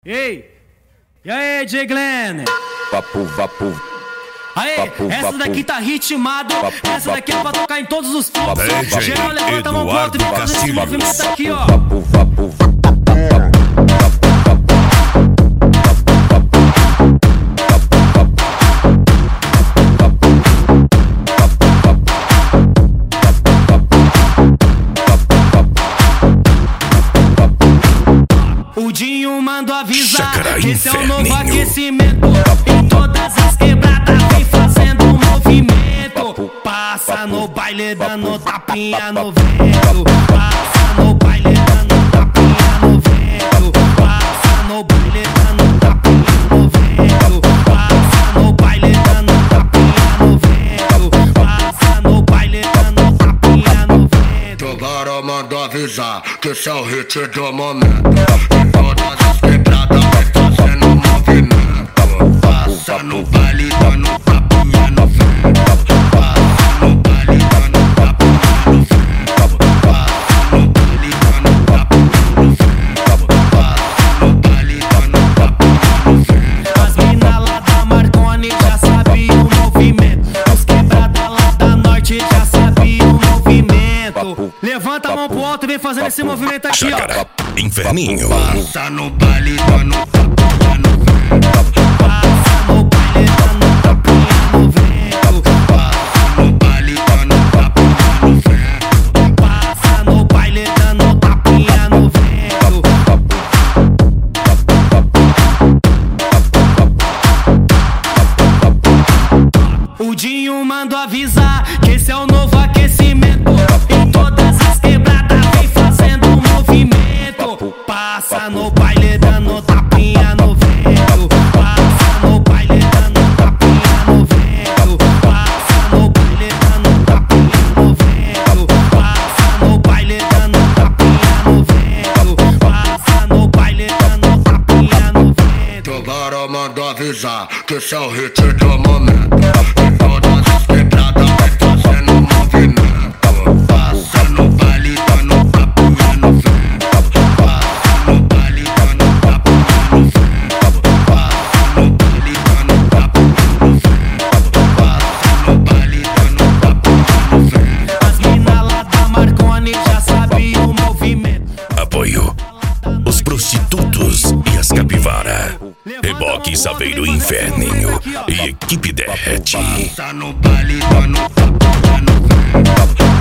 Ei, e aí, J. Glenn? Vapo. Aê, Vapo, essa vapo. daqui tá ritmado, Vapo, essa daqui é pra tocar em todos os fluxos. DJ Geral, levanta a mão pro alto e vem fazer esse Eduardo movimento aqui, ó. Vapo. O Dinho mandou avisar Chácara que esse é o novo Inferninho. aquecimento. Em todas as quebradas vem fazendo um movimento. Passa no baile dando tapinha no vento. Passa no baile dando tapinha no vento. Passa no baile dando tapinha no vento. Passa no baile dando tapinha no vento. Passa no baile dando tapinha no vento. Agora mando avisar que esse é o hit do momento. Em todas as quebradas vai fazendo movimento. Passa no baile dando tapinha no vento. Passa no baile dando tapinha no vento. Passa no baile dando tapinha no vento. Passa no baile dando tapinha no vento. As mina lá da Marconi já sabiam o movimento. Os quebrada lá da Norte já sabiam o movimento. Levanta a mão pro alto e vem fazendo esse movimento aqui, ó. Chácara Inferninho. Passa no baile dando tapinha no vento. Passa no baile dando tapinha no vento. Passa no baile dando tapinha no vento. Passa no baile dando tapinha no vento. O Dinho mandou avisar que esse é o novo aquecimento. Em todas as quebradas vem fazendo um movimento. Passa no baile dando tapinha no vento. Passa no baile dando tapinha no vento. Passa no baile dando tapinha no vento. Passa no baile dando tapinha no vento. Passa no baile dando tapinha no vento. Agora mando avisar que esse é o hit do momento. Em todas as quebradas vai fazendo movimento. Passa no baile dando tapinha no vento. Passa no baile dando tapinha no vento. Passa no baile dando tapinha no vento. Passa no baile dando tapinha no vento. As mina lá da Marconi já sabiam o movimento. Apoio os prostitutos e as capivara. Reboque Saveiro Inferninho e equipe derrete. Passa no baile dando tapinha no vento.